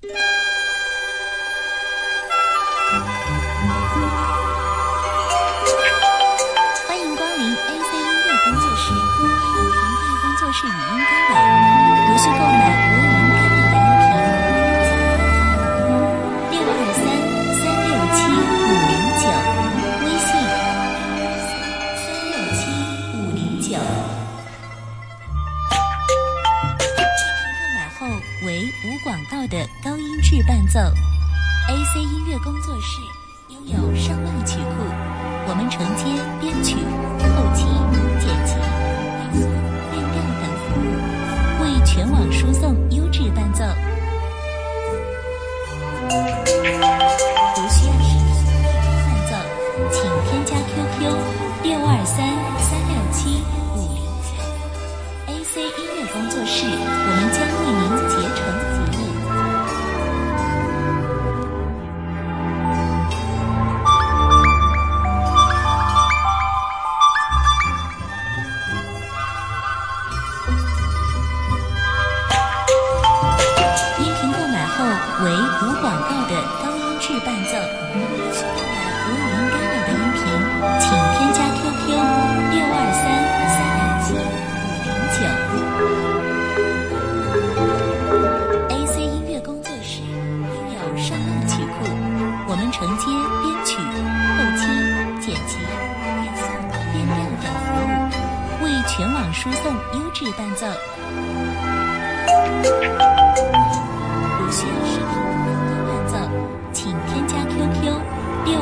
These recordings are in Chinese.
欢迎光临 AC 音乐工作室，频道工作室语音干扰，如需购买无语音干扰的音频，623-367-509，微信367-509。购买后为无广告的高音质伴奏。AC 音乐工作室拥有上万曲库，我们承接编曲、后期、剪辑、变调等服务，为全网输送优质伴奏。如需要视频伴奏，请添加 QQ 623-367-509。AC 音乐工作室，我们将为您竭诚服务。为无广告的高音质伴奏。需购买无语音干扰的音频，请添加 QQ 623-367-509。AC 音乐工作室拥有上万曲库，我们承接编曲、后期、剪辑、变调等服务，为全网输送优质伴奏。如需要视频伴奏，请添加 QQ 623-367-509，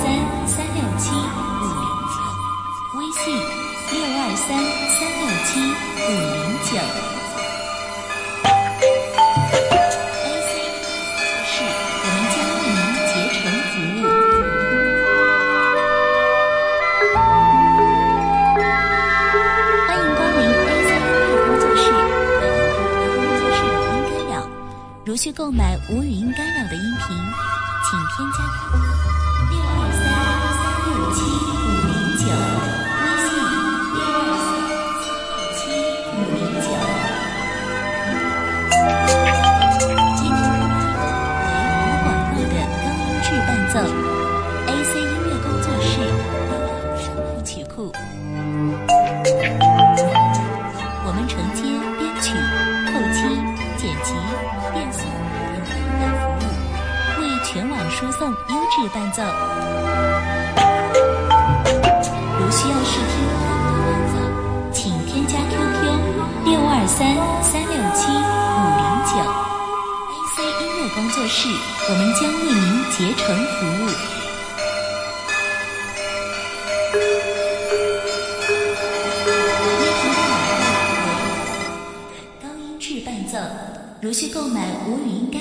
微信623-367-509。AC 是我们将为您竭诚服务。欢迎光临 AC 音乐工作室，工作室语音干扰。如需购买无语音干扰的音频，请添加 623-367-509，微信623-367-509。音频为无广告的高音质伴奏。AC 音乐工作室拥有上万曲库，我们承接编曲、后期、剪辑、变速等服务，为全网输送优质伴奏。如需要试听伴奏，请添加 QQ 623-367-509。AC 音乐工作室，我们将为您竭诚服务。高音质伴奏，如需购买无语音干